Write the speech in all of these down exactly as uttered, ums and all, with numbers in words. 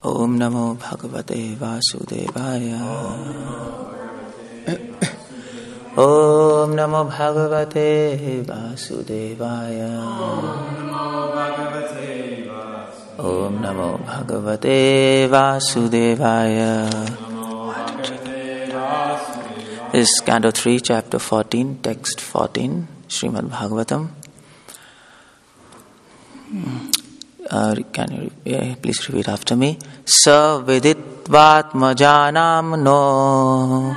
Om Namo Bhagavate Vasudevaya. Om Namo Bhagavate Vasudevaya. Om Namo Bhagavate Vasudevaya. This is Canto three, Chapter fourteen, Text fourteen, Srimad Bhagavatam. Uh, can you uh, please repeat after me? Sa viditvatmajanam no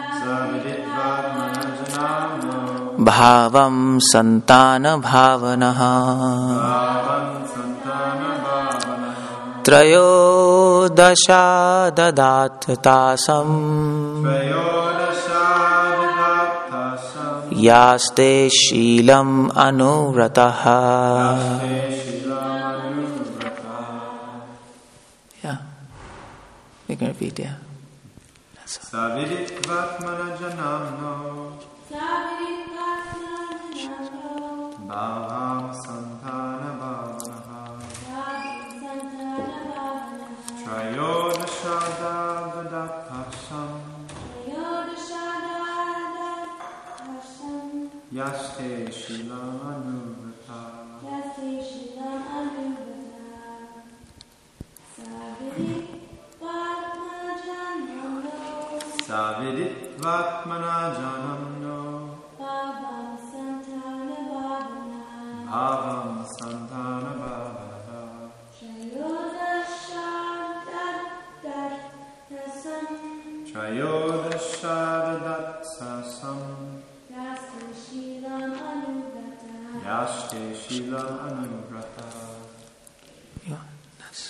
bhavam santana bhavanaha trayodasha dadattasam yaste shilam anuvrataha. You can repeat, yeah. Saviditvatmana janamno bhavam santana bhavanaha trayodashada vadatasam yaste shilam anuvrata. Saviditvatmana janamno bhavam santana bhavanaha trayodashadadattasam yaste shilam anuvrata. Yeah, that's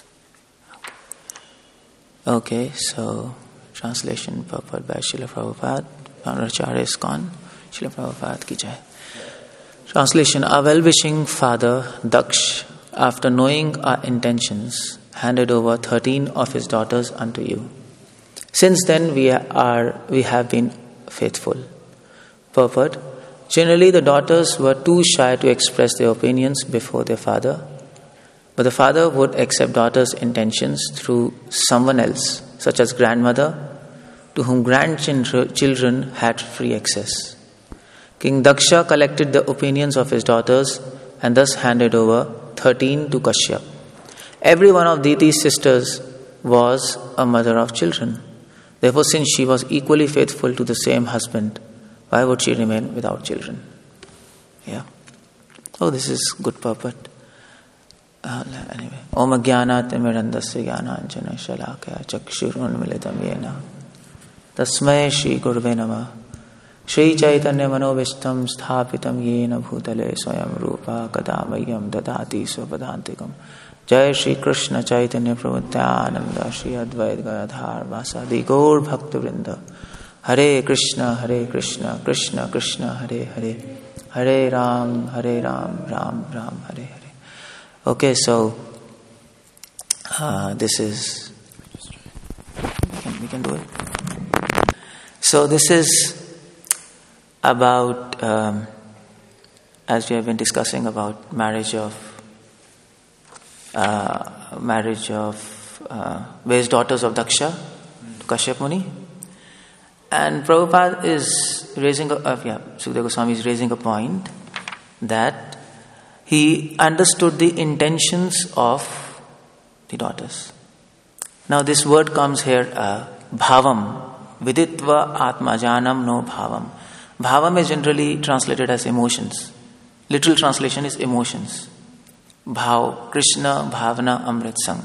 okay. Okay, so translation purport by Srila Prabhupada. Pandracharya is gone. Srila Prabhupada ki jai. Translation. Our well-wishing father Daksh, after knowing our intentions, handed over thirteen of his daughters unto you. Since then we are we have been faithful. Purport. Generally the daughters were too shy to express their opinions before their father, but the father would accept daughters' intentions through someone else, such as grandmother, to whom grandchildren had free access. King Daksha collected the opinions of his daughters and thus handed over thirteen to Kashyap. Every one of Diti's sisters was a mother of children. Therefore, since she was equally faithful to the same husband, why would she remain without children? Yeah. Oh, this is good purport. Uh, anyway. Om Jnana Timirandasya Jnananjana Shalakaya Chakshurun Militam Yena Tasmai Shri Gurve Namah Shri Chaitanya Manovishtam Sthapitam Yena Bhutale Swayam Rupa Kadamayam Dadati Swapadantikam Jai Shri Krishna Chaitanya Prabhutyananda Shri Advait Gadadhar Vasadi Gaur Bhakta Vrinda Hare Krishna Hare Krishna Krishna Krishna Hare Hare Hare Ram Hare Ram Ram Ram Hare Hare. Okay, so uh, this is we can, we can do it. So this is about um, as we have been discussing about marriage of uh, marriage of uh, various daughters of Daksha to Kashyap Muni, and Prabhupada is raising a, uh, yeah Sukadeva Goswami is raising a point that he understood the intentions of the daughters. Now this word comes here, uh, bhavam, viditva atmajanam no bhavam. Bhavam is generally translated as emotions. Literal translation is emotions. Bhav, Krishna, Bhavana, Amrit Sang.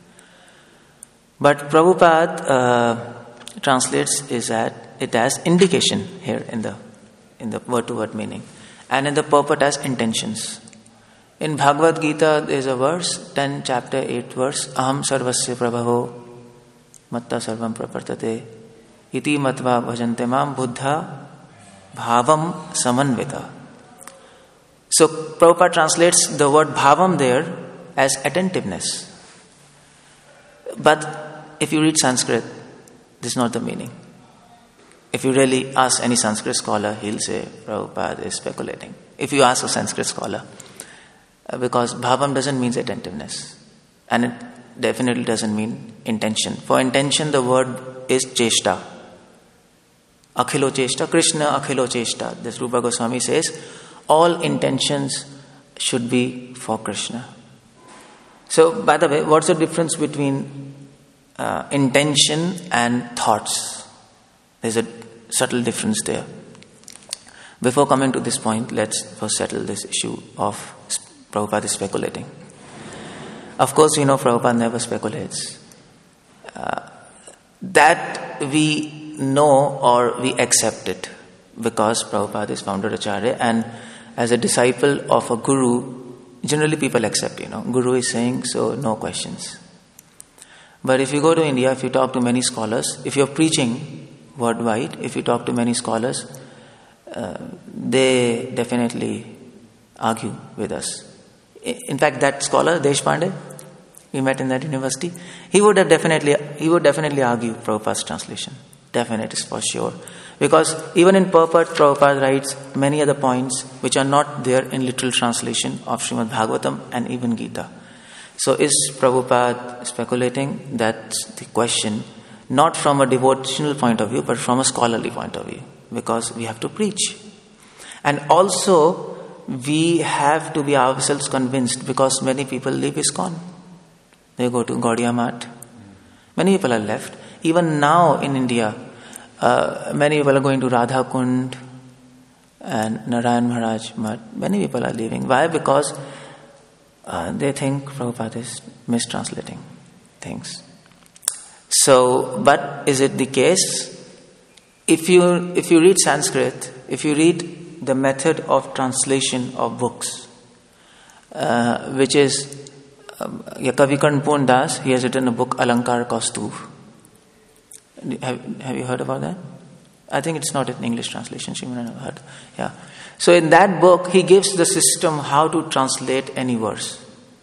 But Prabhupada uh, translates is that it as indication here in the in the word-to-word meaning, and in the purport as intentions. In Bhagavad Gita, there is a verse, ten chapter eight verse, Aham sarvasya prabhavo matta sarvam prapartate iti matva bhajante mam buddha bhavam samanvita. So Prabhupada translates the word bhavam there as attentiveness. But if you read Sanskrit, this is not the meaning. If you really ask any Sanskrit scholar, he'll say Prabhupada is speculating. If you ask a Sanskrit scholar, because bhavam doesn't mean attentiveness. And it, definitely doesn't mean intention. For intention, the word is cheshta. Akhilo cheshta, Krishna akhilo cheshta. This Rupa Goswami says, all intentions should be for Krishna. So, by the way, what's the difference between uh, intention and thoughts? There's a subtle difference there. Before coming to this point, let's first settle this issue of Prabhupada speculating. Of course, you know Prabhupada never speculates. Uh, that we know or we accept it because Prabhupada is founder Acharya, and as a disciple of a guru, generally people accept, you know. Guru is saying, so no questions. But if you go to India, if you talk to many scholars, if you're preaching worldwide, if you talk to many scholars, uh, they definitely argue with us. In fact, that scholar, Deshpande, we met in that university, he would have definitely, he would definitely argue Prabhupada's translation. Definite is for sure. Because even in purport, Prabhupada writes many other points which are not there in literal translation of Srimad Bhagavatam and even Gita. So is Prabhupada speculating? That's the question. Not from a devotional point of view, but from a scholarly point of view. Because we have to preach. And also, we have to be ourselves convinced, because many people leave ISKCON. They go to Gaudiya Math. Many people are left. Even now in India, uh, many people are going to Radha Kund and Narayan Maharaj Math. Many people are leaving. Why? Because uh, they think Prabhupada is mistranslating things. So, but is it the case? If you if you read Sanskrit, if you read the method of translation of books, uh, which is um, Kavikarn Purn Das, he has written a book, Alankar Kaustuv. Have, have you heard about that? I think it's not an English translation. Shimon have heard. Yeah. So in that book, he gives the system how to translate any verse.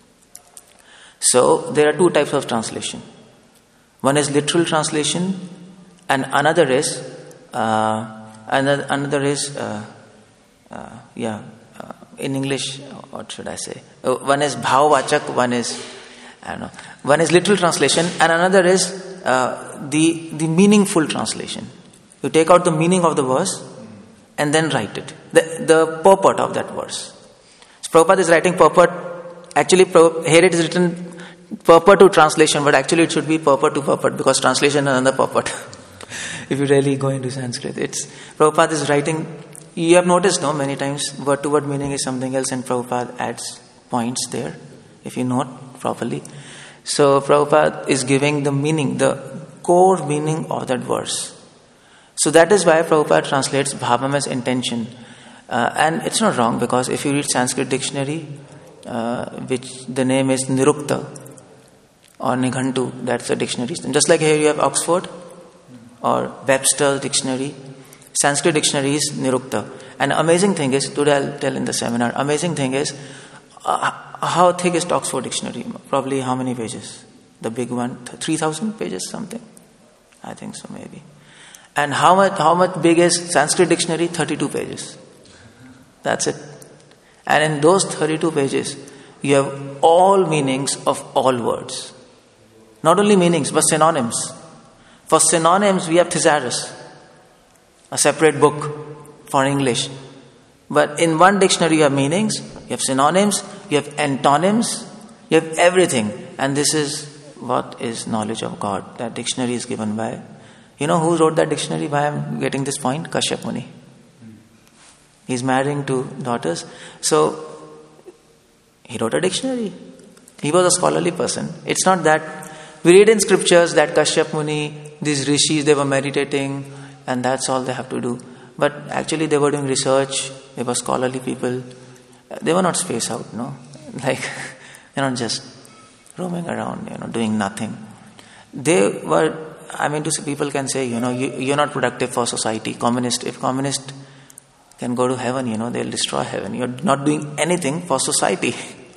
So there are two types of translation. One is literal translation, and another is uh, another another is uh, uh, yeah uh, in English. What should I say? Uh, one is bhavavachak. One is I don't know. One is literal translation, and another is uh, the the meaningful translation. You take out the meaning of the verse and then write it. The the purport of that verse. So Prabhupada is writing purport. Actually, here it is written purport to translation, but actually it should be purport to purport, because translation is another purport. If you really go into Sanskrit, it's Prabhupada is writing. You have noticed, no, many times word to word meaning is something else, and Prabhupada adds points there, if you note properly. So Prabhupada is giving the meaning, the core meaning of that verse. So that is why Prabhupada translates bhavam as intention. Uh, and it's not wrong, because if you read Sanskrit dictionary, uh, which the name is Nirukta or Nighantu, that's a dictionary. And just like here you have Oxford or Webster's dictionary, Sanskrit dictionary is Nirukta. And amazing thing is, today I'll tell in the seminar, amazing thing is, uh, how thick is Oxford dictionary? Probably how many pages? The big one, three thousand pages something? I think so, maybe. And how much, how much big is Sanskrit dictionary? thirty-two pages. That's it. And in those thirty-two pages, you have all meanings of all words. Not only meanings, but synonyms. For synonyms, we have Thesaurus, a separate book for English. But in one dictionary, you have meanings, you have synonyms, you have antonyms, you have everything. And this is what is knowledge of God. That dictionary is given by, you know who wrote that dictionary? Why I'm getting this point? Kashyap Muni. He's marrying two daughters. So, he wrote a dictionary. He was a scholarly person. It's not that we read in scriptures that Kashyap Muni, these rishis, they were meditating and that's all they have to do. But actually they were doing research. They were scholarly people. They were not spaced out, no? Like, they're not just roaming around, you know, doing nothing. They were, I mean, to say, people can say, you know, you, you're not productive for society. Communist, if communist can go to heaven, you know, they'll destroy heaven. You're not doing anything for society.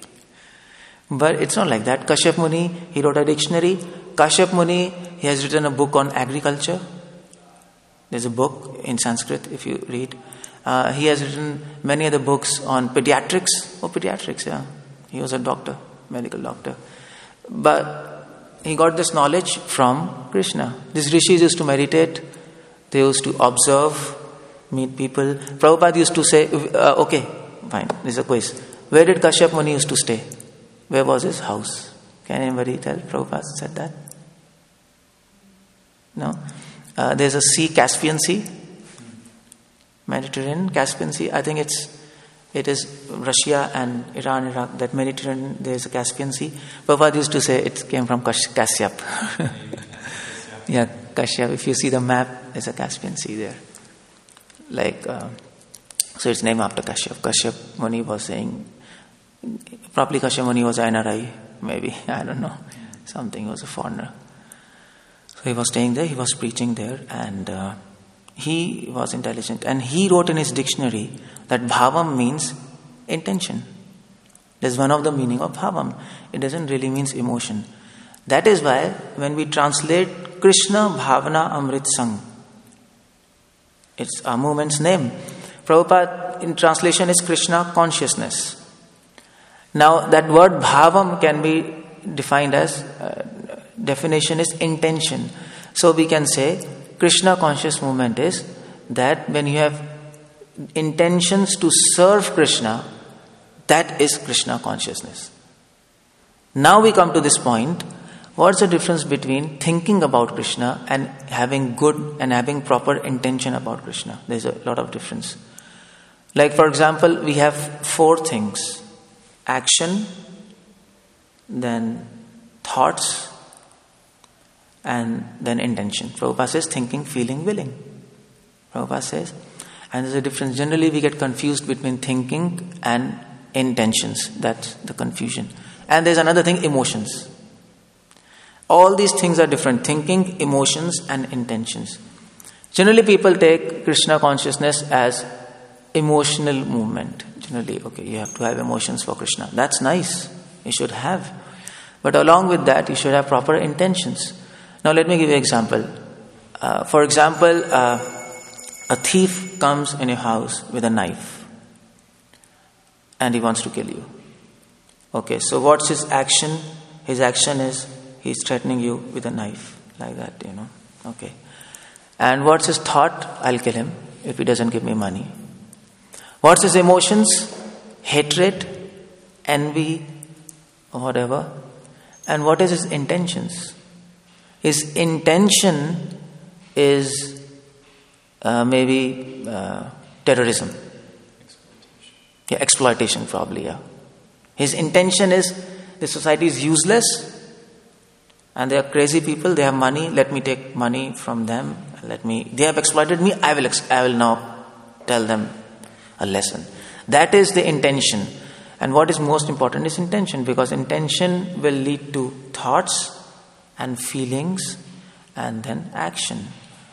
But it's not like that. Kashyap Muni, he wrote a dictionary. Kashyap Muni, he has written a book on agriculture. There's a book in Sanskrit, if you read. Uh, he has written many other books on pediatrics. Oh, pediatrics, yeah. He was a doctor, medical doctor. But he got this knowledge from Krishna. These rishis used to meditate, they used to observe, meet people. Prabhupada used to say, uh, okay, fine, this is a quiz. Where did Kashyap Muni used to stay? Where was his house? Can anybody tell? Prabhupada said that? No? Uh, there's a sea, Caspian Sea. Mediterranean, Caspian Sea. I think it's it is Russia and Iran, Iraq. That Mediterranean, there's a Caspian Sea. Prabhupada used to say it came from Kash- Kashyap. Yeah, Kashyap. If you see the map, there's a Caspian Sea there. Like, uh, so it's named after Kashyap. Kashyap Muni was saying, probably Kashyap Muni was N R I, maybe, I don't know. Something, he was a foreigner. So he was staying there, he was preaching there, and uh, he was intelligent. And he wrote in his dictionary that bhavam means intention. That's one of the meaning of bhavam. It doesn't really mean emotion. That is why when we translate Krishna Bhavana Amrit Sang, it's a movement's name. Prabhupada in translation is Krishna consciousness. Now that word bhavam can be defined as, uh, definition is intention. So we can say Krishna conscious movement is that when you have intentions to serve Krishna, that is Krishna consciousness. Now we come to this point. What's the difference between thinking about Krishna and having good and having proper intention about Krishna? There's a lot of difference. Like for example, we have four things. Action, then thoughts, and then intention. Prabhupada says thinking, feeling, willing. Prabhupada says, and there's a difference. Generally we get confused between thinking and intentions. That's the confusion. And there's another thing, emotions. All these things are different. Thinking, emotions, and intentions. Generally people take Krishna consciousness as emotional movement. Generally, okay, you have to have emotions for Krishna. That's nice. You should have. But along with that, you should have proper intentions. Now let me give you an example. Uh, for example, uh, a thief comes in your house with a knife and he wants to kill you. Okay, so what's his action? His action is he's threatening you with a knife, like that, you know. Okay. And what's his thought? I'll kill him if he doesn't give me money. What's his emotions? Hatred, envy, or whatever. And what is his intentions? His intention is uh, maybe uh, terrorism. Exploitation. Yeah, exploitation probably, yeah. His intention is the society is useless and they are crazy people, they have money, let me take money from them, let me, they have exploited me, I will, ex- I will now tell them a lesson. That is the intention. And what is most important is intention, because intention will lead to thoughts and feelings and then action.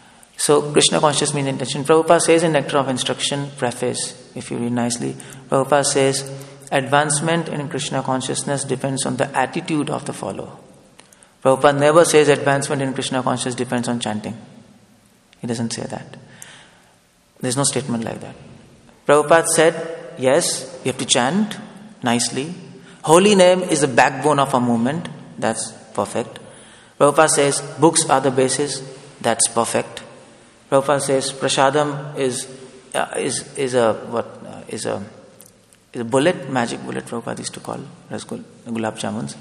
So Krishna conscious means intention. Prabhupada says in Nectar of Instruction preface, if you read nicely, Prabhupada says advancement in Krishna consciousness depends on the attitude of the follower. Prabhupada never says advancement in Krishna consciousness depends on chanting. He doesn't say that. There's no statement like that. Prabhupada said, yes, you have to chant nicely. Holy name is the backbone of a movement. That's perfect. Prabhupada says books are the basis. That's perfect. Prabhupada says prasadam is uh, is is a what uh, is a is a bullet, magic bullet. Prabhupada used to call rasgul gulab jamuns.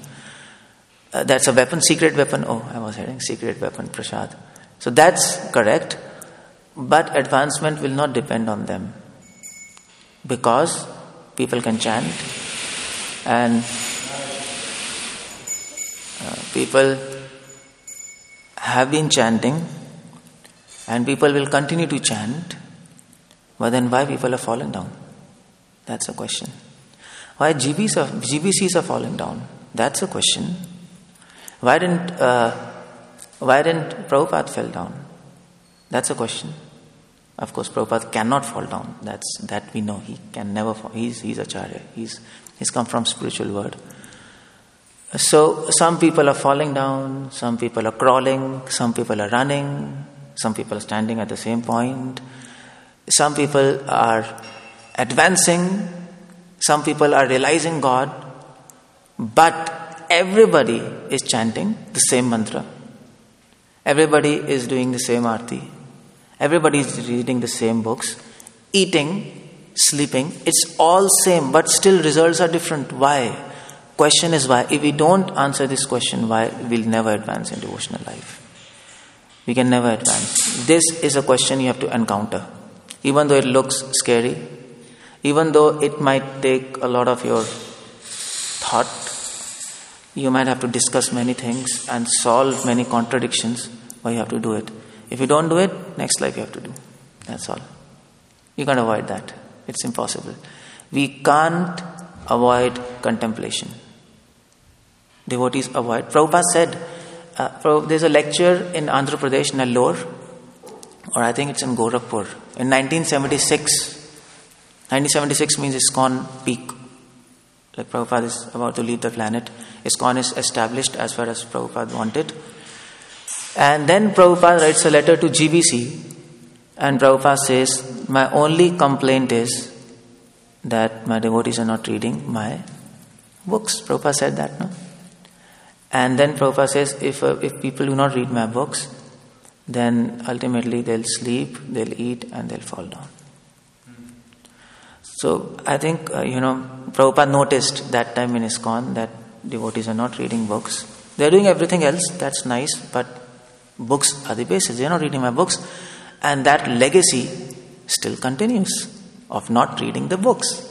Uh, that's a weapon, secret weapon. Oh, I was hearing secret weapon, prasad. So that's correct, but advancement will not depend on them, because people can chant and uh, people have been chanting and people will continue to chant, but then why people are falling down? That's a question. Why G B Cs are, G B Cs are falling down? That's a question. Why didn't uh, why didn't Prabhupada fell down? That's a question. Of course, Prabhupada cannot fall down. That's that we know. He can never fall. He's he's acharya. He's he's come from spiritual world. So some people are falling down. Some people are crawling. Some people are running. Some people are standing at the same point. Some people are advancing. Some people are realizing God. But everybody is chanting the same mantra. Everybody is doing the same arti. Everybody is reading the same books. Eating, sleeping, it's all same, but still results are different. Why? Question is why. If we don't answer this question why, we'll never advance in devotional life. We can never advance. This is a question you have to encounter. Even though it looks scary, even though it might take a lot of your thought, you might have to discuss many things and solve many contradictions, but you have to do it. If you don't do it, next life you have to do. That's all. You can't avoid that. It's impossible. We can't avoid contemplation. Devotees avoid. Prabhupada said, uh, there's a lecture in Andhra Pradesh, Nellore, or I think it's in Gorakhpur, in nineteen seventy-six. nineteen seventy-six means ISKCON peak. Like Prabhupada is about to leave the planet. ISKCON is established as far as Prabhupada wanted. And then Prabhupada writes a letter to G B C, and Prabhupada says, my only complaint is that my devotees are not reading my books. Prabhupada said that, no? And then Prabhupada says, if uh, if people do not read my books, then ultimately they'll sleep, they'll eat, and they'll fall down. So I think, uh, you know, Prabhupada noticed that time in ISKCON that devotees are not reading books. They're doing everything else, that's nice, but books are the basis. They're not reading my books. And that legacy still continues of not reading the books.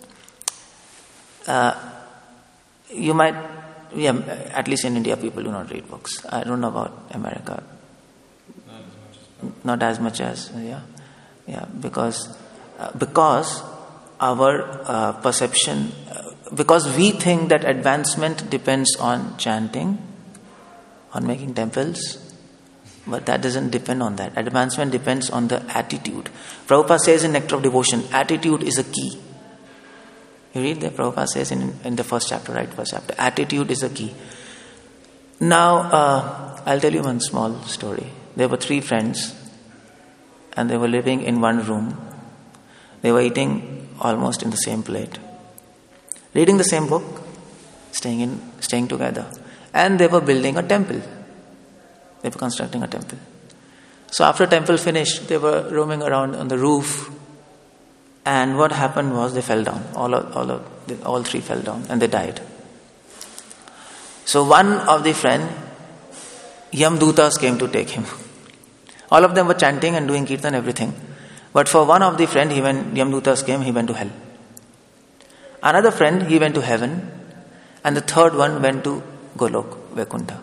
Uh, you might, yeah, at least in India, people do not read books. I don't know about America. Not as much as, yeah, yeah, because uh, because our uh, perception, uh, because we think that advancement depends on chanting, on making temples, but that doesn't depend on that. Advancement depends on the attitude. Prabhupada says in Nectar of Devotion, attitude is a key. You read that Prabhupada says in, in the first chapter, right? First chapter, attitude is a key. Now, uh, I'll tell you one small story. There were three friends, and they were living in one room. They were eating almost in the same plate, reading the same book, staying in, staying together, and they were building a temple. They were constructing a temple. So after temple finished, they were roaming around on the roof, and what happened was they fell down. All of, all of, all three fell down, and they died. So one of the friend, Yamdutas came to take him. All of them were chanting and doing kirtan, everything. But for one of the friend, he went, Yamdutas came, he went to hell. Another friend, he went to heaven. And the third one went to Golok, Vaikuntha.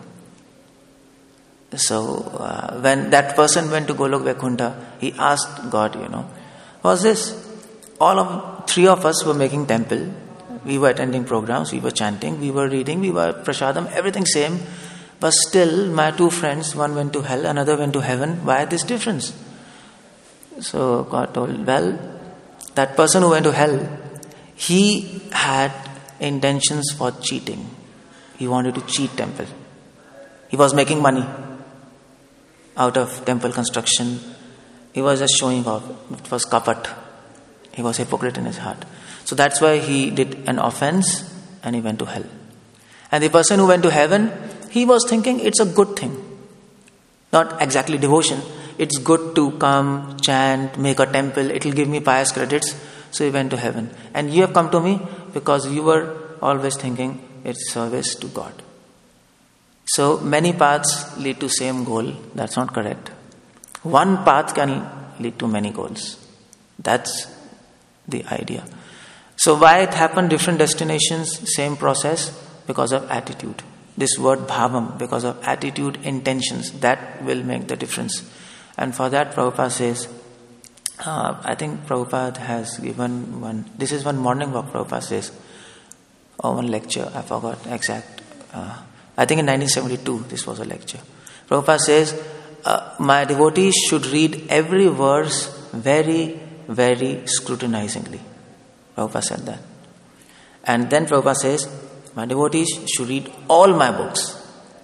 So uh, when that person went to Golok, Vaikuntha, he asked God, you know, what's this? All of, three of us were making temple. We were attending programs, we were chanting, we were reading, we were prasadam, everything same. But still, my two friends, one went to hell, another went to heaven. Why this difference? So God told, well, that person who went to hell, he had intentions for cheating. He wanted to cheat temple. He was making money out of temple construction. He was just showing off. It was kapat. He was hypocrite in his heart. So that's why he did an offense and he went to hell. And the person who went to heaven, he was thinking it's a good thing. Not exactly devotion. It's good to come, chant, make a temple. It will give me pious credits. So he went to heaven. And you have come to me because you were always thinking it's service to God. So many paths lead to same goal. That's not correct. One path can lead to many goals. That's the idea. So why it happened, different destinations, same process? Because of attitude. This word bhavam, because of attitude, intentions, that will make the difference. And for that Prabhupada says, uh, I think Prabhupada has given one, this is one morning walk Prabhupada says, or one lecture, I forgot exact. Uh, I think in nineteen seventy-two this was a lecture. Prabhupada says, uh, my devotees should read every verse very, very scrutinizingly. Prabhupada said that. And then Prabhupada says, my devotees should read all my books.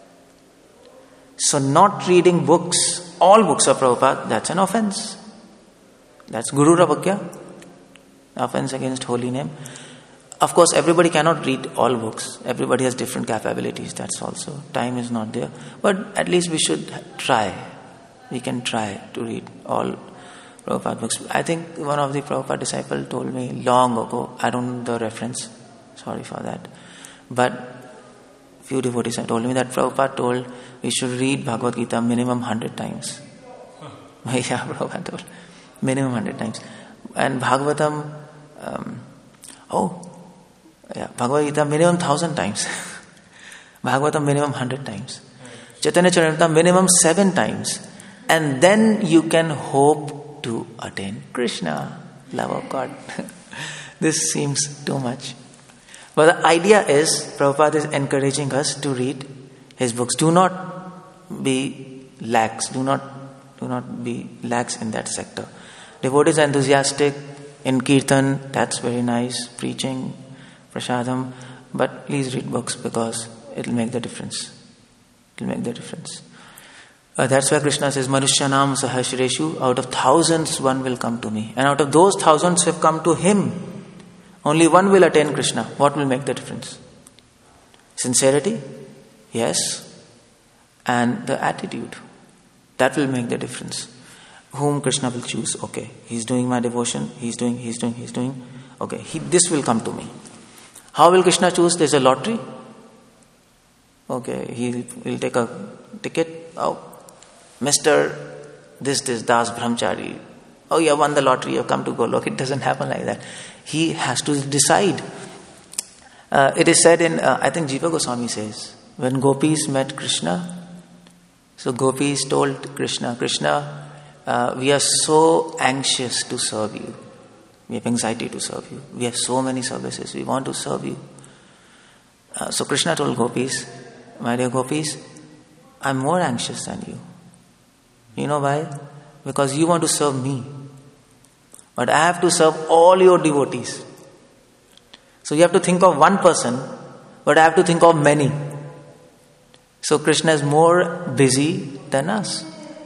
So not reading books, all books of Prabhupada, that's an offense. That's Guru Ravagya, offense against holy name. Of course, everybody cannot read all books. Everybody has different capabilities. That's also, time is not there. But at least we should try. We can try to read all Prabhupada books. I think one of the Prabhupada disciples told me long ago, I don't know the reference, sorry for that. But few devotees have told me that Prabhupada told we should read Bhagavad Gita minimum hundred times. Yeah, Prabhupada told. Minimum hundred times. And Bhagavatam, um, oh, yeah, Bhagavad Gita minimum thousand times. Bhagavatam minimum hundred times. Chaitanya Charitamrita minimum seven times. And then you can hope to attain Krishna, love of God. This seems too much. But the idea is, Prabhupada is encouraging us to read his books. Do not be lax. Do not, do not be lax in that sector. Devotees are enthusiastic in kirtan. That's very nice. Preaching, prasadam. But please read books because it will make the difference. It will make the difference. Uh, that's why Krishna says, Manushyanam sahasreshu, out of thousands one will come to me. And out of those thousands who have come to him, only one will attain Krishna. What will make the difference? Sincerity? Yes. And the attitude. That will make the difference. Whom Krishna will choose. Okay, he's doing my devotion. He's doing, he's doing, he's doing. Okay, he, this will come to me. How will Krishna choose? There's a lottery. Okay, he will take a ticket. Oh, Mister This, this, Das Brahmachari. Oh, you have won the lottery, you have come to Golok. It doesn't happen like that. He has to decide. Uh, it is said in, uh, I think Jiva Goswami says, when gopis met Krishna, so gopis told Krishna, Krishna, uh, we are so anxious to serve you. We have anxiety to serve you. We have so many services. We want to serve you. Uh, so Krishna told gopis, my dear gopis, I'm more anxious than you. You know why? Because you want to serve me. But I have to serve all your devotees. So you have to think of one person, but I have to think of many. So Krishna is more busy than us.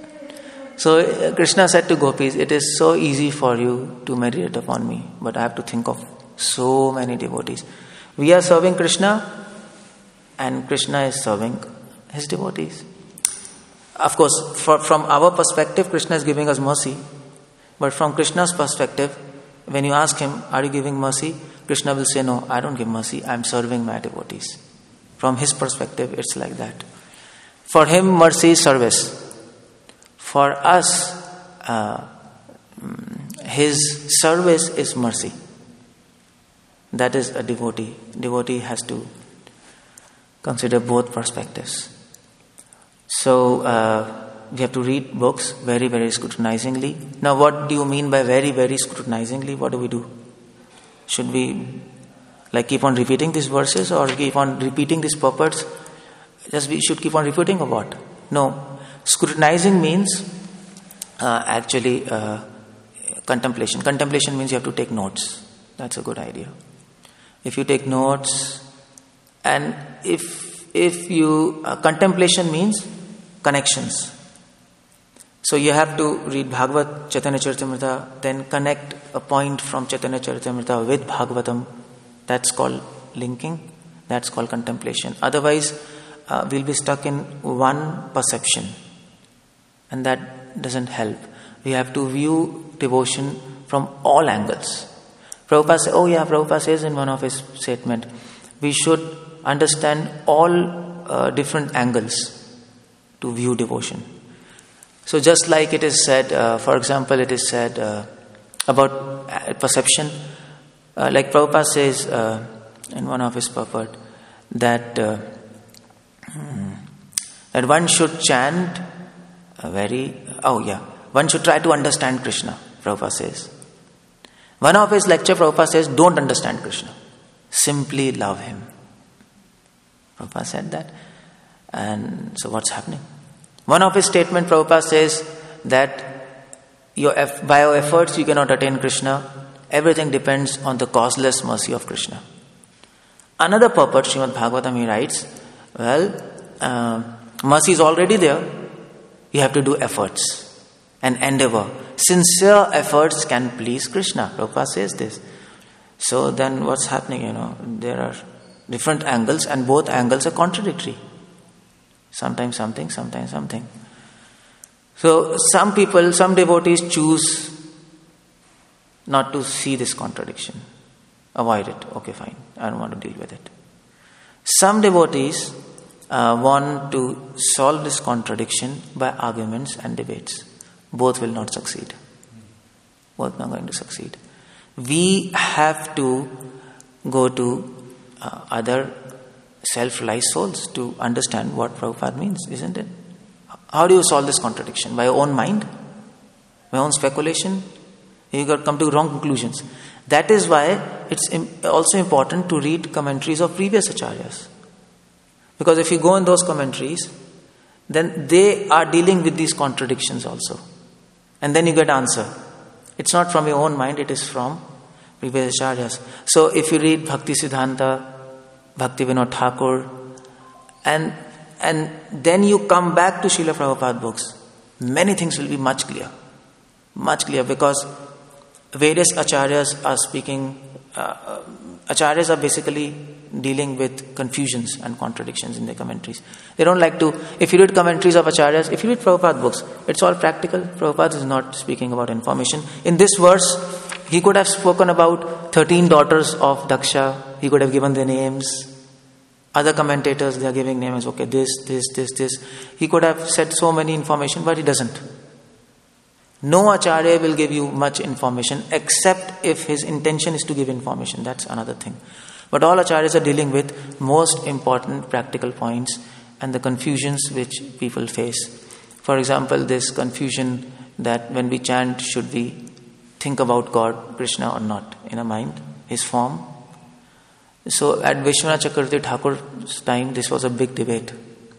So Krishna said to gopis, it is so easy for you to meditate upon me, but I have to think of so many devotees. We are serving Krishna, and Krishna is serving his devotees. Of course, for, from our perspective, Krishna is giving us mercy. But from Krishna's perspective, when you ask him, are you giving mercy? Krishna will say, no, I don't give mercy. I'm serving my devotees. From his perspective, it's like that. For him, mercy is service. For us, uh, his service is mercy. That is a devotee. Devotee has to consider both perspectives. So, uh, we have to read books very, very scrutinizingly. Now, what do you mean by very, very scrutinizingly? What do we do? Should we like keep on repeating these verses or keep on repeating these purports? Just we should keep on repeating or what? No. Scrutinizing means uh, actually uh, contemplation. Contemplation means you have to take notes. That's a good idea. If you take notes and if if you uh, contemplation means connections. So you have to read Bhagavad Chaitanya Charitamrita, then connect a point from Chaitanya Charitamrita with Bhagavatam. That's called linking. That's called contemplation. Otherwise, uh, we'll be stuck in one perception. And that doesn't help. We have to view devotion from all angles. Prabhupada says, oh yeah, Prabhupada says in one of his statements, we should understand all uh, different angles to view devotion. So just like it is said, uh, for example, it is said uh, about perception, uh, like Prabhupada says uh, in one of his purport, that uh, that one should chant a very, oh yeah, one should try to understand Krishna, Prabhupada says. One of his lecture, Prabhupada says, don't understand Krishna, simply love him. Prabhupada said that. And so what's happening? One of his statement, Prabhupada says that your, by your efforts you cannot attain Krishna. Everything depends on the causeless mercy of Krishna. Another purport, Srimad Bhagavatam, he writes, well, uh, mercy is already there. You have to do efforts and endeavor. Sincere efforts can please Krishna. Prabhupada says this. So then what's happening, you know, there are different angles and both angles are contradictory. Sometimes something, sometimes something. So some people, some devotees choose not to see this contradiction. Avoid it. Okay, fine. I don't want to deal with it. Some devotees uh, want to solve this contradiction by arguments and debates. Both will not succeed. Both not going to succeed. We have to go to uh, other self-realized souls to understand what Prabhupada means, isn't it? How do you solve this contradiction? By your own mind? By your own speculation? You got to come to wrong conclusions. That is why it's also important to read commentaries of previous acharyas. Because if you go in those commentaries, then they are dealing with these contradictions also. And then you get answer. It's not from your own mind, it is from previous acharyas. So if you read Bhakti Siddhanta, Bhakti Vinod Thakur, and and then you come back to Srila Prabhupada books, many things will be much clear. Much clear, because various acharyas are speaking, uh, acharyas are basically dealing with confusions and contradictions in their commentaries. They don't like to, if you read commentaries of acharyas, if you read Prabhupada books, it's all practical. Prabhupada is not speaking about information. In this verse, he could have spoken about thirteen daughters of Daksha. He could have given their names. Other commentators, they are giving names, okay, this, this, this, this. He could have said so many information, but he doesn't. No acharya will give you much information except if his intention is to give information. That's another thing. But all acharyas are dealing with most important practical points and the confusions which people face. For example, this confusion that when we chant, should we think about God, Krishna or not in our mind, his form. So at Vishwanath Chakravarti Thakur's time, this was a big debate.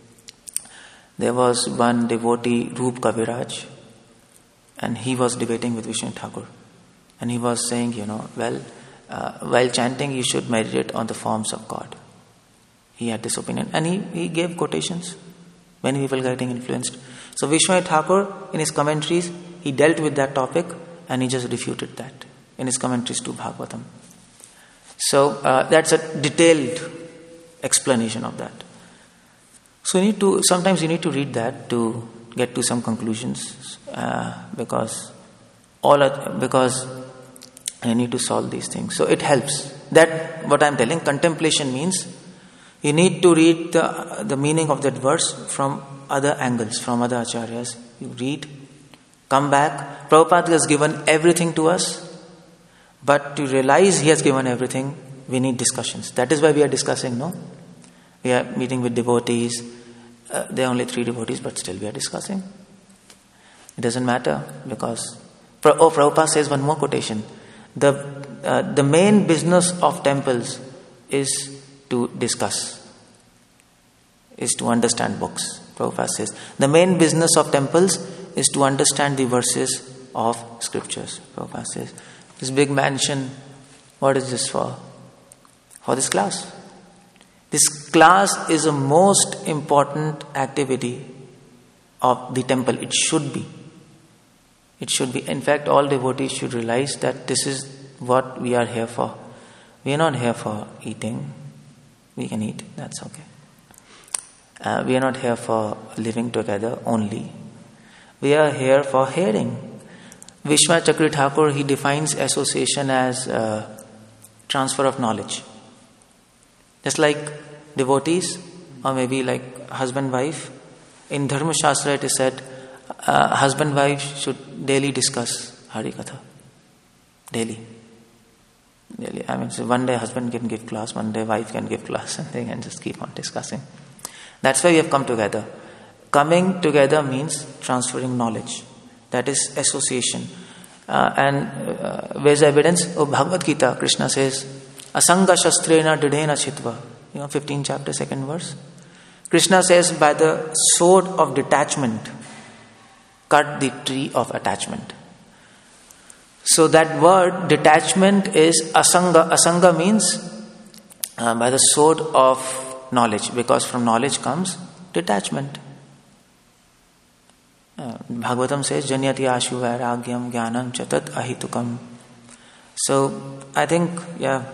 There was one devotee, Roop Kaviraj, and he was debating with Vishwanath Thakur. And he was saying, you know, well, uh, while chanting, you should meditate on the forms of God. He had this opinion. And he, he gave quotations. Many people getting influenced. So Vishwanath Thakur, in his commentaries, he dealt with that topic and he just refuted that in his commentaries to Bhagavatam. So uh, that's a detailed explanation of that. So you need to, sometimes you need to read that to get to some conclusions, uh, because all are, because I need to solve these things. So it helps. That what I'm telling, contemplation means you need to read the the meaning of that verse from other angles, from other acharyas. You read, come back. Prabhupada has given everything to us, but to realize he has given everything, we need discussions. That is why we are discussing, no? We are meeting with devotees. Uh, there are only three devotees, but still we are discussing. It doesn't matter, because oh, Prabhupada says one more quotation. The uh, the main business of temples is to discuss, is to understand books. Prabhupada says the main business of temples is to understand the verses of scriptures. Prabhupada says this big mansion, what is this for? For this class. This class is a most important activity of the temple. It should be. It should be. In fact, all devotees should realize that this is what we are here for. We are not here for eating. We can eat, that's okay. Uh, we are not here for living together only. We are here for hearing. Vishwanath Chakravarti Thakur, he defines association as uh, transfer of knowledge. Just like devotees, or maybe like husband-wife. In Dharma Shastra it is said, uh, husband-wife should daily discuss Hari Katha. Daily. Daily. I mean, so one day husband can give class, one day wife can give class, and they can just keep on discussing. That's why we have come together. Coming together means transferring knowledge. That is association. Uh, and uh, where's the evidence? Oh, Bhagavad Gita, Krishna says, Asanga shastrena didena chitva. You know, fifteenth chapter, second verse. Krishna says, by the sword of detachment, cut the tree of attachment. So that word detachment is asanga. Asanga means uh, by the sword of knowledge, because from knowledge comes detachment. Uh, Bhagavatam says, Janyati ashu vairagyam jnanam chatat ahitukam. So I think, yeah,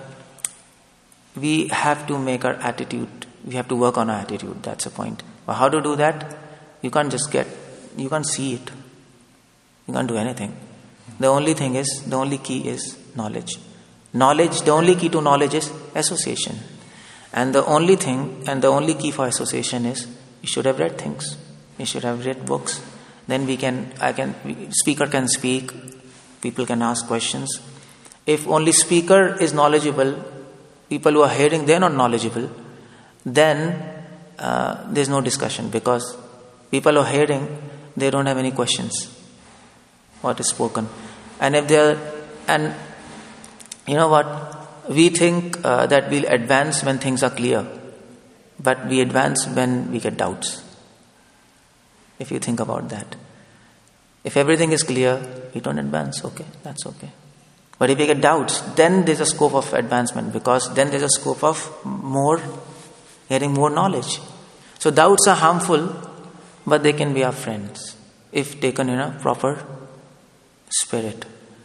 we have to make our attitude, we have to work on our attitude, that's the point. But how to do that? You can't just get, you can't see it. You can't do anything. The only thing is, the only key is knowledge. Knowledge, the only key to knowledge is association. And the only thing, and the only key for association is, you should have read things. You should have read books. Then we can, I can, speaker can speak, people can ask questions. If only speaker is knowledgeable, people who are hearing, they're not knowledgeable, then uh, there's no discussion, because people who are hearing, they don't have any questions what is spoken. And if they're, and you know what, we think uh, that we'll advance when things are clear, but we advance when we get doubts. If you think about that. If everything is clear, we don't advance, okay, that's okay. But if we get doubts, then there's a scope of advancement, because then there's a scope of more, getting more knowledge. So doubts are harmful, but they can be our friends if taken in a proper spirit.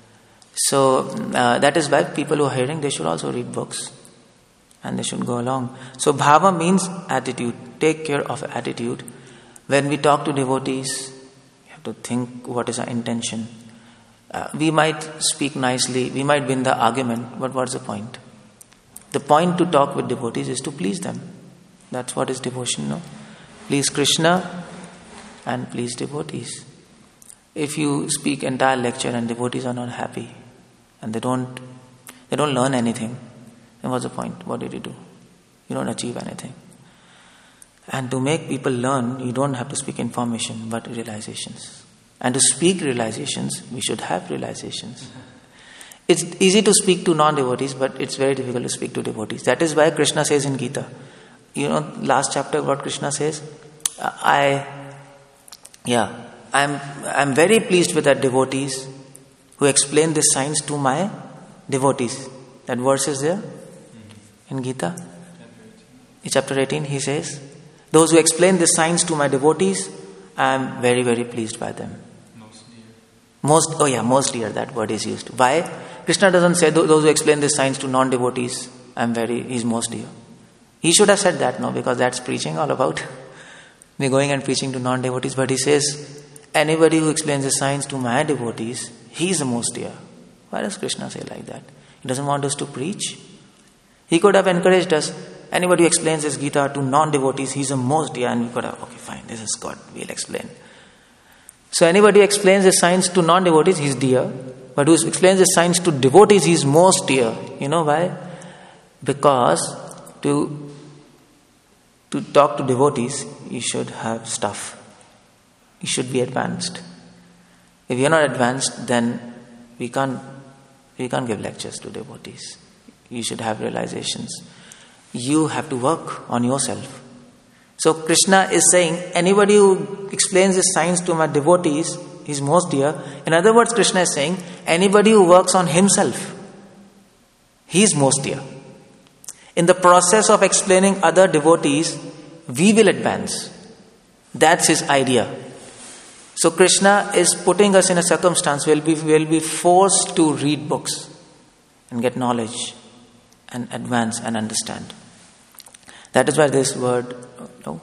So uh, that is why people who are hearing, they should also read books and they should go along. So bhava means attitude. Take care of attitude. When we talk to devotees, you have to think what is our intention. Uh, we might speak nicely, we might win the argument, but what's the point? The point to talk with devotees is to please them. That's what is devotion, no? Please Krishna and please devotees. If you speak entire lecture and devotees are not happy and they don't they don't learn anything, then what's the point? What did you do? You don't achieve anything. And to make people learn, you don't have to speak information but realizations. And to speak realizations, we should have realizations. It's easy to speak to non-devotees, but it's very difficult to speak to devotees. That is why Krishna says in Gita, you know, last chapter what Krishna says, I, yeah, I'm, I'm very pleased with that devotees who explain this science to my devotees. That verse is there in Gita. In chapter eighteen, he says, those who explain this science to my devotees, I am very, very pleased by them. Most dear. Most, oh yeah, most dear, that word is used. Why? Krishna doesn't say those who explain this science to non-devotees, I am very, he's most dear. He should have said that, no, because that's preaching all about. We're going and preaching to non-devotees, but he says, anybody who explains the science to my devotees, he's the most dear. Why does Krishna say like that? He doesn't want us to preach. He could have encouraged us. Anybody who explains this Gita to non-devotees, he's the most dear, and we could have, okay, fine, this is God, we'll explain. So anybody who explains this science to non-devotees, he's dear. But who explains this science to devotees, he's most dear. You know why? Because to, to talk to devotees, you should have stuff. You should be advanced. If you're not advanced, then we can't, we can't give lectures to devotees. You should have realizations. You have to work on yourself. So Krishna is saying, anybody who explains this science to my devotees, he's most dear. In other words, Krishna is saying, anybody who works on himself, he's most dear. In the process of explaining other devotees, we will advance. That's his idea. So Krishna is putting us in a circumstance where we'll be, we'll be forced to read books and get knowledge and advance and understand. That is why this word, no,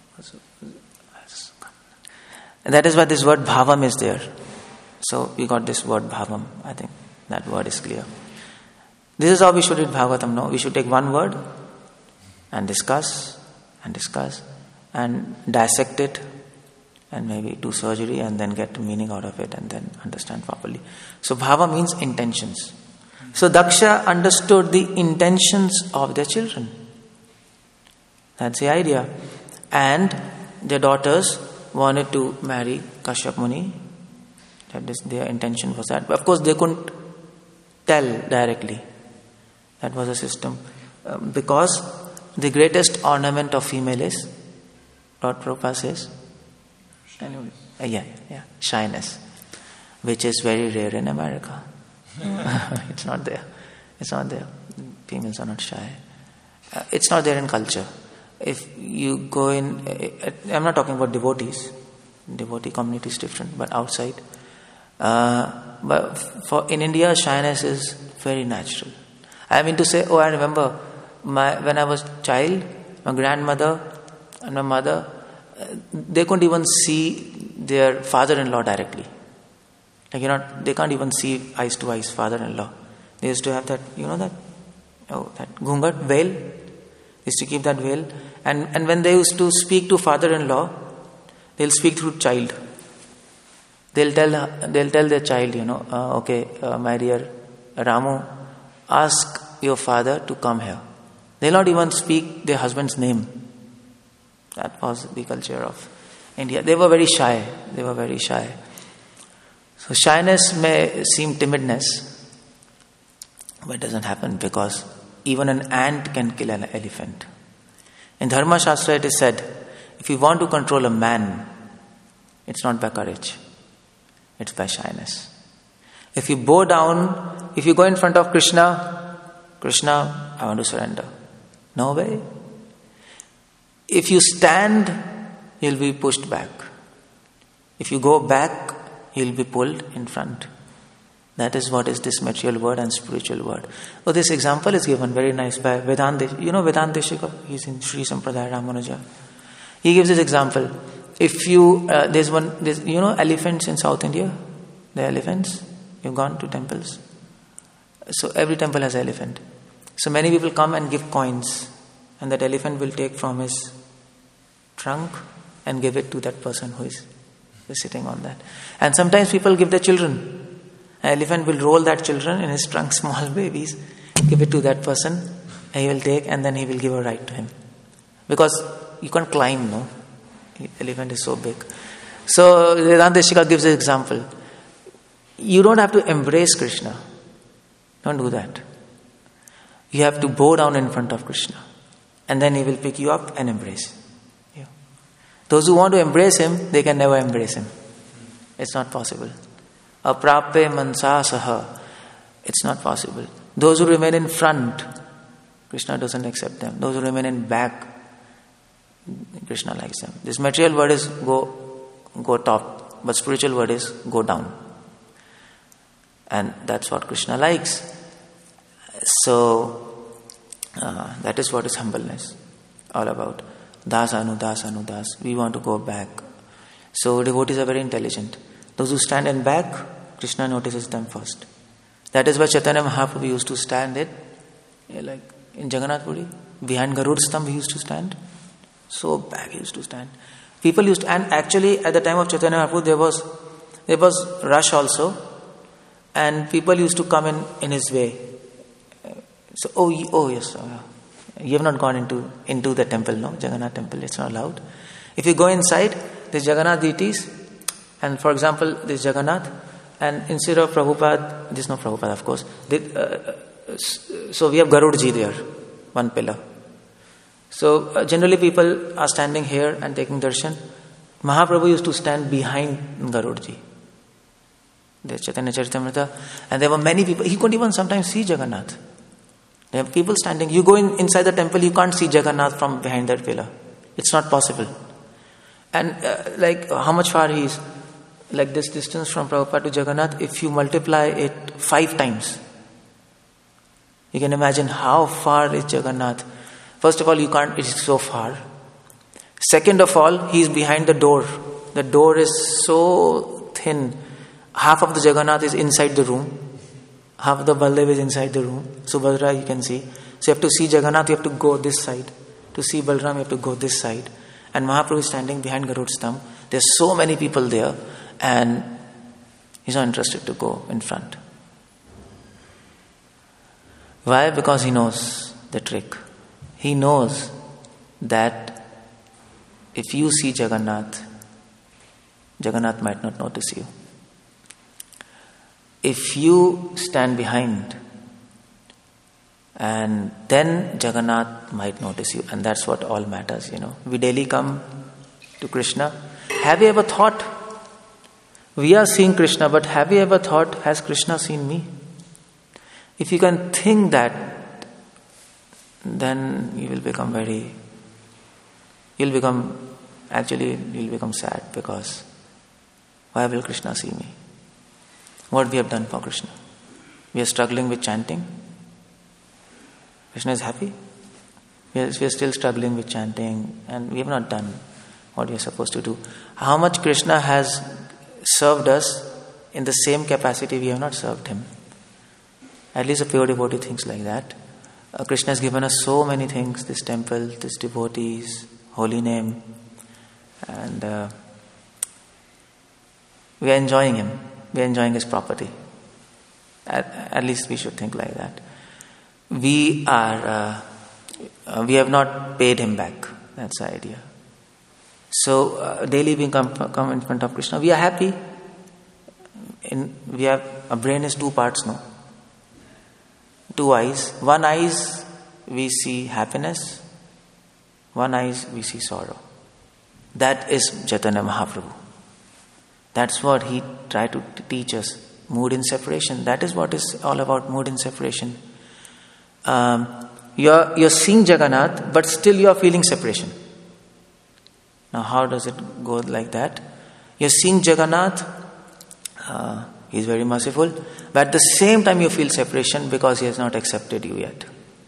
and that is why this word bhavam is there. So we got this word bhavam. I think that word is clear. This is how we should read Bhagavatam. No, we should take one word and discuss and discuss and dissect it and maybe do surgery and then get the meaning out of it and then understand properly. So bhava means intentions. So Daksha understood the intentions of their children. That's the idea. And their daughters wanted to marry Kashyap Muni. That is, their intention was that. But of course, they couldn't tell directly. That was a system. Um, because the greatest ornament of female is, Lord Prabhupada says, anyway, uh, yeah, yeah, shyness, which is very rare in America. It's not there. It's not there. Females are not shy. Uh, it's not there in culture. If you go in, uh, I'm not talking about devotees. Devotee community is different, but outside. Uh, but for in India, shyness is very natural. I mean to say, oh, I remember my when I was child, my grandmother and my mother, uh, they couldn't even see their father-in-law directly. Like, you know, they can't even see eyes to eyes, father-in-law. They used to have that, you know that, oh, that ghungat, veil. They used to keep that veil. And, and when they used to speak to father-in-law, they'll speak through child. They'll tell, they'll tell their child, you know, uh, okay, uh, my dear Ramu, ask your father to come here. They'll not even speak their husband's name. That was the culture of India. They were very shy. They were very shy. So shyness may seem timidness, but it doesn't happen because even an ant can kill an elephant. In Dharma Shastra it is said, if you want to control a man, it's not by courage, it's by shyness. If you bow down, if you go in front of Krishna, Krishna, I want to surrender. No way. If you stand, you'll be pushed back. If you go back, you'll be pulled in front. That is what is this material world and spiritual world. Oh, this example is given very nice by Vedanta. You know Vedanta Deshika? He's in Sri Sampradaya Ramanuja. He gives this example. If you, uh, there's one, there's, you know elephants in South India? The elephants? You've gone to temples? So every temple has an elephant. So many people come and give coins. And that elephant will take from his trunk and give it to that person who is, is sitting on that. And sometimes people give their children. An elephant will roll that children in his trunk, small babies, give it to that person, and he will take, and then he will give a ride to him. Because you can't climb, no? The elephant is so big. So Vedanta Deshika gives an example. You don't have to embrace Krishna. Don't do that. You have to bow down in front of Krishna. And then he will pick you up and embrace you. Those who want to embrace him, they can never embrace him. It's not possible. Aprape mansa saha. It's not possible. Those who remain in front, Krishna doesn't accept them. Those who remain in back, Krishna likes them. This material word is go, go top, but spiritual word is go down. And that's what Krishna likes. So, Uh, that is what is humbleness all about. Das anu, das anu, das. We want to go back. So devotees are very intelligent. Those who stand in back, Krishna notices them first. That is why Chaitanya Mahaprabhu used to stand it, like in Jagannath Puri, behind Garud Stambh he used to stand. So back he used to stand. People used to, and actually at the time of Chaitanya Mahaprabhu there was there was rush also, and people used to come in in his way. So, oh, oh yes, oh, you have not gone into into the temple, no? Jagannath temple, it's not allowed. If you go inside, there's Jagannath deities, and for example, there's Jagannath, and instead of Prabhupada, there's no Prabhupada, of course. They, uh, so we have Garudji there, one pillar. So uh, generally people are standing here and taking darshan. Mahaprabhu used to stand behind Garudji. There's Chaitanya Charitamrita, and there were many people. He couldn't even sometimes see Jagannath. There are people standing. You go in inside the temple, you can't see Jagannath from behind that pillar. It's not possible. And uh, like how much far he is, like this distance from Prabhupada to Jagannath, if you multiply it five times, you can imagine how far is Jagannath. First of all, you can't, it is so far. Second of all, he is behind the door. The door is so thin. Half of the Jagannath is inside the room. Half of the Baldev is inside the room. Subhadra you can see. So you have to see Jagannath, you have to go this side. To see Balram, you have to go this side. And Mahaprabhu is standing behind Garud Stambh. There are so many people there, and he's not interested to go in front. Why? Because he knows the trick. He knows that if you see Jagannath, Jagannath might not notice you. If you stand behind, and then Jagannath might notice you, and that's what all matters, you know. We daily come to Krishna. Have you ever thought, we are seeing Krishna, but have you ever thought, has Krishna seen me? If you can think that, then you will become very, you'll become, actually you'll become sad, because why will Krishna see me? What we have done for Krishna. We are struggling with chanting. Krishna is happy. We are, we are still struggling with chanting, and we have not done what we are supposed to do. How much Krishna has served us, in the same capacity we have not served him. At least a pure devotee thinks like that. Uh, Krishna has given us so many things, this temple, this devotees, holy name, and uh, we are enjoying him. We are enjoying his property. At, at least we should think like that. We are, uh, uh, we have not paid him back. That's the idea. So uh, daily we come, come in front of Krishna. We are happy. In, we have, a brain is two parts, no? Two eyes. One eyes we see happiness. One eyes we see sorrow. That is Chaitanya Mahaprabhu. That's what he tried to teach us. Mood in separation. That is what is all about, mood in separation. Um, you're, you're seeing Jagannath, but still you're feeling separation. Now how does it go like that? You're seeing Jagannath, uh, he's very merciful, but at the same time you feel separation because he has not accepted you yet.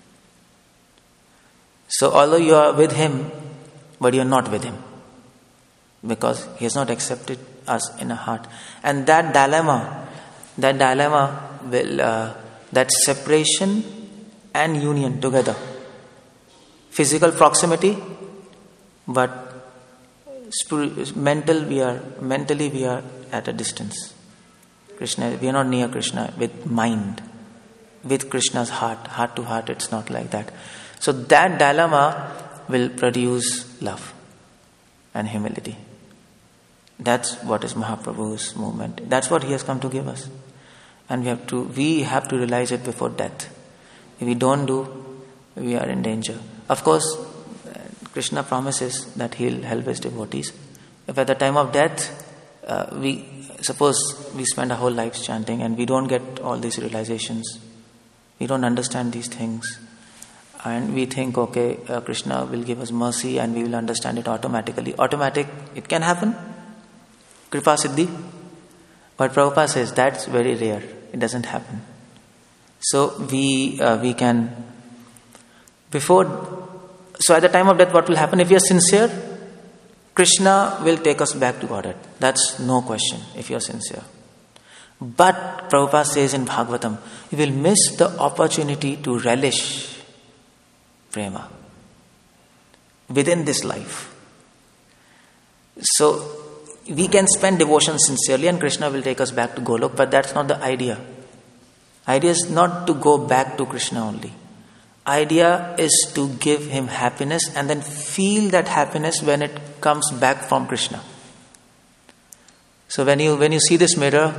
So although you are with him, but you are not with him, because he has not accepted us in a heart. And that dilemma, that dilemma will, uh, that separation and union together. Physical proximity, but mental we are, mentally we are at a distance. Krishna, we are not near Krishna with mind, with Krishna's heart, heart to heart. It's not like that. So that dilemma will produce love and humility. That's what is Mahaprabhu's movement. That's what he has come to give us. And we have to we have to realize it before death. If we don't do, we are in danger. Of course, Krishna promises that he'll help his devotees. If at the time of death, uh, we suppose we spend our whole lives chanting and we don't get all these realizations, we don't understand these things, and we think, okay, uh, Krishna will give us mercy and we will understand it automatically. Automatic, it can happen. Kripa Siddhi. But Prabhupada says that's very rare. It doesn't happen. So we uh, we can, before, so at the time of death what will happen? If we are sincere, Krishna will take us back to Godhead. That's no question, if you are sincere. But Prabhupada says in Bhagavatam, you will miss the opportunity to relish prema within this life. So we can spend devotion sincerely and Krishna will take us back to Golok, but that's not the idea. Idea is not to go back to Krishna only. Idea is to give him happiness and then feel that happiness when it comes back from Krishna. So when you when you see this mirror,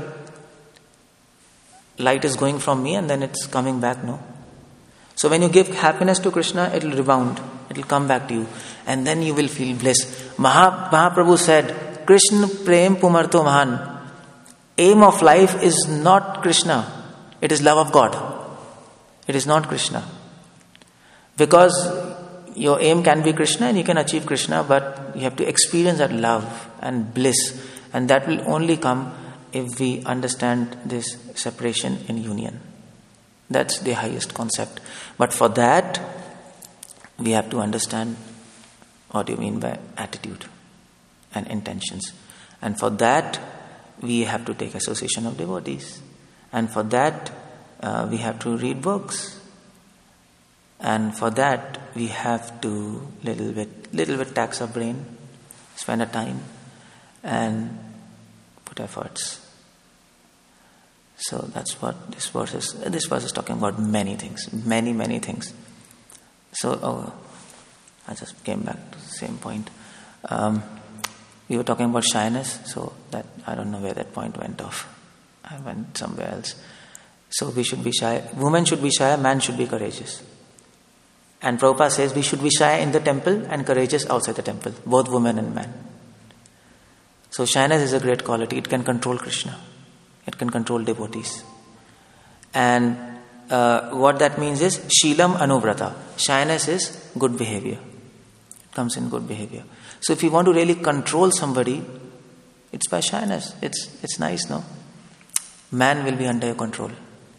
light is going from me and then it's coming back, no? So when you give happiness to Krishna, it will rebound. It will come back to you. And then you will feel bliss. Maha, Mahaprabhu said, Krishna prem pumarto mahan. Aim of life is not Krishna. It is love of God. It is not Krishna. Because your aim can be Krishna and you can achieve Krishna, but you have to experience that love and bliss. And that will only come if we understand this separation in union. That's the highest concept. But for that, we have to understand what you mean by attitude and intentions. And for that, we have to take association of devotees. And for that, uh, we have to read books. And for that, we have to little bit, little bit tax our brain, spend our time, and put efforts. So that's what this verse is. This verse is talking about many things, many, many things. So, oh, I just came back to the same point. Um, we were talking about shyness, so that I don't know where that point went off. I went somewhere else. So we should be shy. Women should be shy, man should be courageous. And Prabhupada says we should be shy in the temple and courageous outside the temple, both women and man. So shyness is a great quality. It can control Krishna. It can control devotees. And uh, what that means is Shilam Anuvrata. Shyness is good behavior. It comes in good behavior. So if you want to really control somebody, it's by shyness. It's it's nice, no? Man will be under your control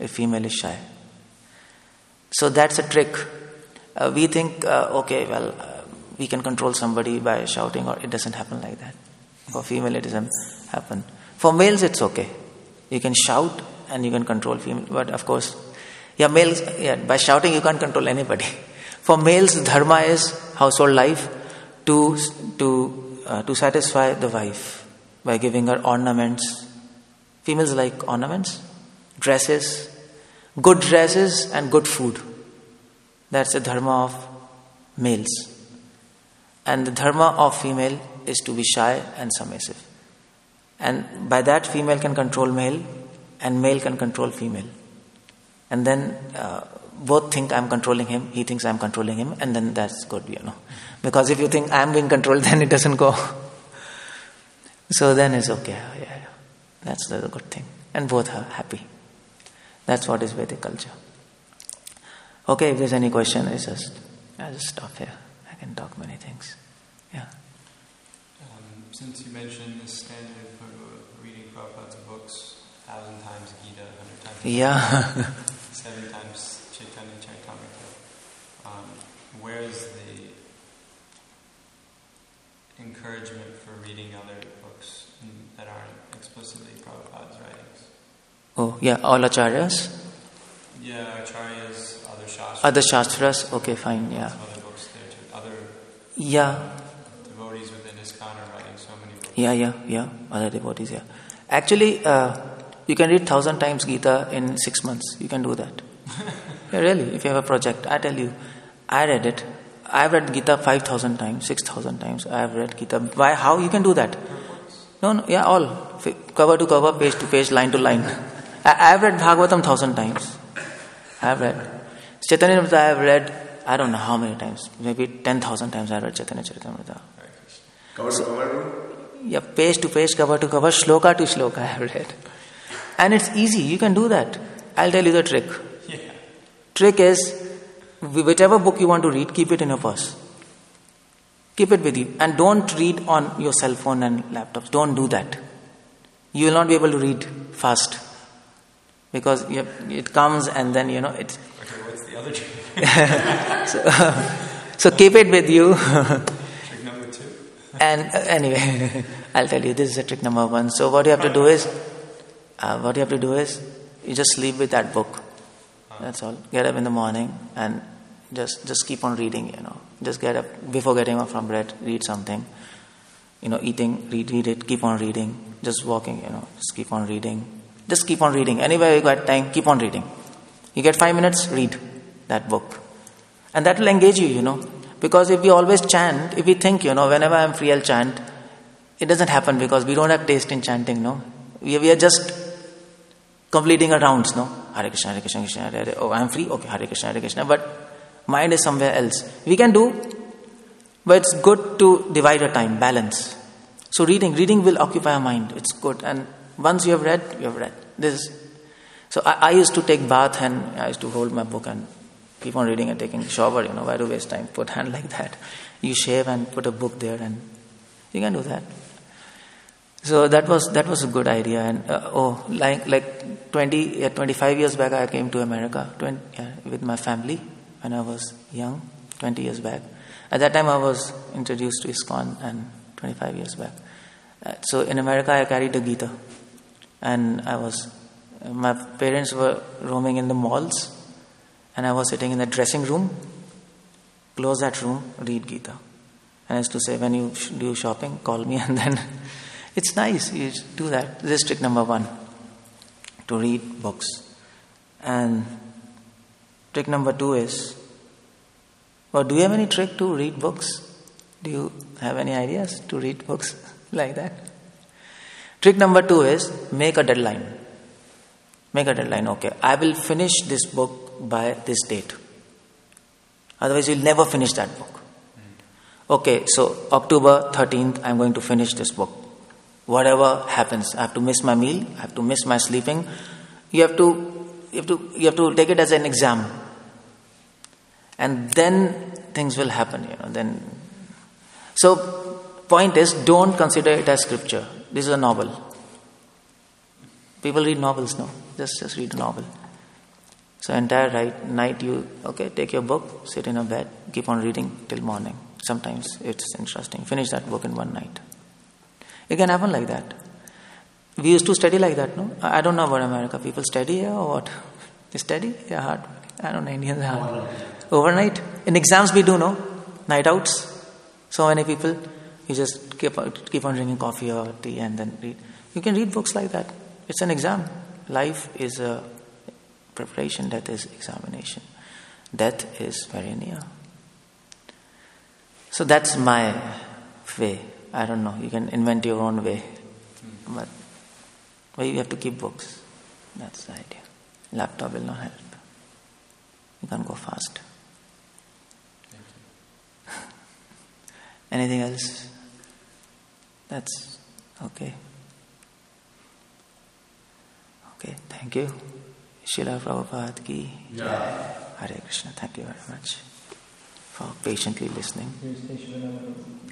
if female is shy. So that's a trick. Uh, we think, uh, okay, well, uh, we can control somebody by shouting, or it doesn't happen like that. For female, it doesn't happen. For males, it's okay. You can shout and you can control female. But of course, yeah, males, yeah, by shouting, you can't control anybody. For males, dharma is household life to, to, uh, to satisfy the wife by giving her ornaments. Females like ornaments, dresses, good dresses and good food. That's the dharma of males. And the dharma of female is to be shy and submissive. And by that, female can control male and male can control female. And then uh, both think I'm controlling him, he thinks I'm controlling him, and then that's good, you know. Because if you think I'm being controlled, then it doesn't go. So then it's okay. Yeah, yeah. That's the good thing. And both are happy. That's what is Vedic culture. Okay, if there's any question, it's just, I'll just stop here. I can talk many things. Yeah. Um, since you mentioned the standard for reading Prabhupada's books, a thousand times Gita, a hundred times Yeah. seven times Chaitanya Charitamrita, um, where is the encouragement for reading other books that aren't explicitly Prabhupada's writings? Oh, yeah, all acharyas? Yeah, acharyas, other shastras. Other shastras? Okay, fine, yeah. Other books there too. Other Yeah. devotees within ISKCON are writing so many books. Yeah, yeah, yeah. Other devotees, yeah. Actually, uh, you can read thousand times Gita in six months. You can do that. Yeah, really, if you have a project. I tell you, I read it. I've read Gita five thousand times, six thousand times. I've read Gita. Why? How you can do that? No, no, yeah, all. Cover to cover, page to page, line to line. I, I've read Bhagavatam thousand times. I've read. Chaitanya Charitamrita I've read, I don't know how many times. Maybe ten thousand times I've read Chaitanya Charitamrita. Cover to cover? Yeah, page to page, cover to cover, shloka to shloka I have read. And it's easy, you can do that. I'll tell you the trick. Yeah. Trick is, whichever book you want to read, keep it in your purse. Keep it with you. And don't read on your cell phone and laptops. Don't do that. You will not be able to read fast. Because you have, it comes and then, you know, it's... Okay, what's the other trick? so, so keep it with you. Trick number two? And uh, anyway, I'll tell you, this is a trick number one. So what you have to do is, uh, what you have to do is, you just sleep with that book. That's all. Get up in the morning and just just keep on reading, you know. Just get up, before getting up from bed, read something. You know, eating, read, read it, keep on reading. Just walking, you know, just keep on reading. Just keep on reading. Anywhere you got time, keep on reading. You get five minutes, read that book. And that will engage you, you know. Because if we always chant, if we think, you know, whenever I'm free, I'll chant, it doesn't happen because we don't have taste in chanting, no. We, we are just completing our rounds, no. Hare Krishna, Hare Krishna, Krishna, Hare Hare. Oh, I'm free? Okay, Hare Krishna, Hare Krishna. But mind is somewhere else. We can do, but it's good to divide our time, balance. So reading, reading will occupy our mind. It's good. And once you have read, you have read. This. So I, I used to take bath and I used to hold my book and keep on reading and taking shower, you know, why do waste time? Put hand like that. You shave and put a book there and you can do that. So that was that was a good idea. And uh, oh, like like twenty, yeah, twenty-five years back, I came to America twenty, yeah, with my family when I was young, twenty years back. At that time, I was introduced to ISKCON, and twenty-five years back. Uh, so in America, I carried the Gita, and I was. My parents were roaming in the malls, and I was sitting in the dressing room. Close that room, read Gita. And I used to say, when you do shopping, call me, and then. It's nice, you do that. This is trick number one, to read books. And trick number two is, well, do you have any trick to read books? Do you have any ideas to read books like that? Trick number two is, make a deadline. Make a deadline, okay. I will finish this book by this date. Otherwise, you'll never finish that book. Okay, so October thirteenth, I'm going to finish this book. Whatever happens, I have to miss my meal, I have to miss my sleeping. You have to, you have to, you have to take it as an exam, and then things will happen. You know. Then, so point is, don't consider it as scripture. This is a novel. People read novels, no? Just, just read a novel. So entire right, night you, okay, take your book, sit in a bed, keep on reading till morning. Sometimes it's interesting. Finish that book in one night. It can happen like that. We used to study like that, no? I don't know about America. People study here or what? They study? Yeah, hard. I don't know, Indians are hard. Overnight. In exams we do, no? Night outs. So many people, you just keep, keep on drinking coffee or tea and then read. You can read books like that. It's an exam. Life is a preparation, death is examination. Death is very near. So that's my way. I don't know, you can invent your own way. But well, you have to keep books. That's the idea. Laptop will not help. You can't go fast. Anything else? That's okay. Okay, thank you. Srila Prabhupada ki Yeah. Hare Krishna. Thank you very much for patiently listening.